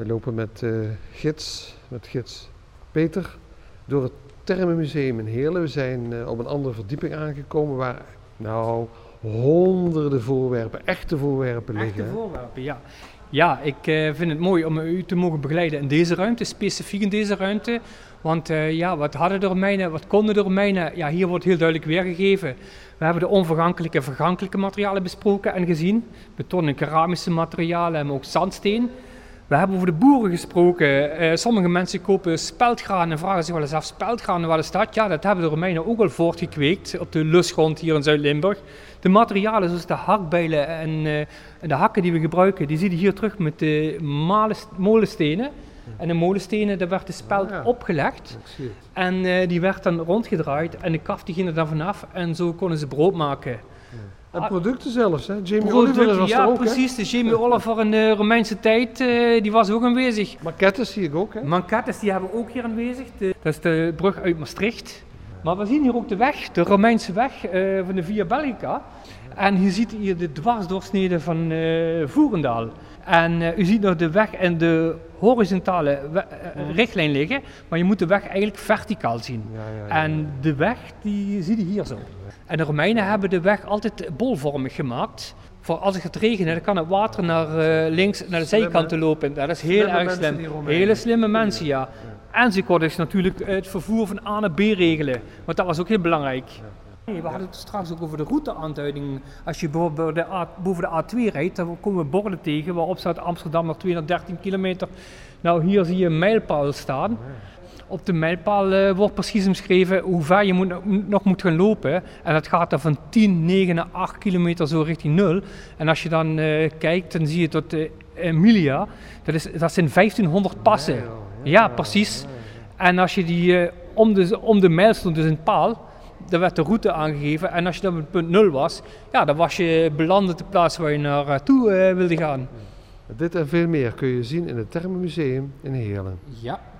We lopen met gids Peter door het Thermenmuseum in Heerlen. We zijn op een andere verdieping aangekomen waar honderden voorwerpen, echte voorwerpen liggen. Echte voorwerpen, ja. Ja, ik vind het mooi om u te mogen begeleiden in deze ruimte, specifiek in deze ruimte. Want wat hadden de Romeinen, wat konden de Romeinen? Ja, hier wordt heel duidelijk weergegeven. We hebben de onvergankelijke en vergankelijke materialen besproken en gezien. Beton en keramische materialen, maar ook zandsteen. We hebben over de boeren gesproken. Sommige mensen kopen speldgraan en vragen zich wel eens af, speldgraan, wat is dat? Ja, dat hebben de Romeinen ook al voortgekweekt op de lusgrond hier in Zuid-Limburg. De materialen zoals de hakbijlen en de hakken die we gebruiken, die zie je hier terug met de molenstenen. En de molenstenen, daar werd de speld opgelegd en die werd dan rondgedraaid en de kaft die ging er dan vanaf en zo konden ze brood maken. En producten zelfs, hè? Jamie Oliver was er ook, precies. De Jamie Oliver in de Romeinse tijd, die was ook aanwezig. Maquettes zie ik ook, hè? Maquettes, die hebben we ook hier aanwezig. Dat is de brug uit Maastricht. Maar we zien hier ook de weg, de Romeinse weg van de Via Belgica. En je ziet hier de dwarsdoorsnede van Voerendaal. En u ziet nog de weg en de horizontale richtlijn liggen, maar je moet de weg eigenlijk verticaal zien. En de weg, die zie je hier zo. En de Romeinen hebben de weg altijd bolvormig gemaakt. Voor als het gaat regenen, dan kan het water naar links, naar de zijkanten lopen. Dat is heel erg slim. Hele slimme mensen, ja. En ze konden dus natuurlijk het vervoer van A naar B regelen, want dat was ook heel belangrijk. We hadden het straks ook over de routeaanduiding. Als je bijvoorbeeld boven de A2 rijdt, dan komen we borden tegen waarop staat Amsterdam nog 213 kilometer. Nou, hier zie je een mijlpaal staan. Op de mijlpaal wordt precies omschreven hoe ver je nog moet gaan lopen. En dat gaat dan van 10, 9 naar 8 kilometer zo richting 0. En als je dan kijkt, dan zie je tot Emilia. Dat zijn 1500 passen. Ja, precies. En als je die om de mijl stond, dus een paal, dan werd de route aangegeven. En als je dan op punt 0 was, ja, dan was je beland op de plaats waar je naartoe wilde gaan. Dit en veel meer kun je zien in het Thermenmuseum in Heerlen. Ja.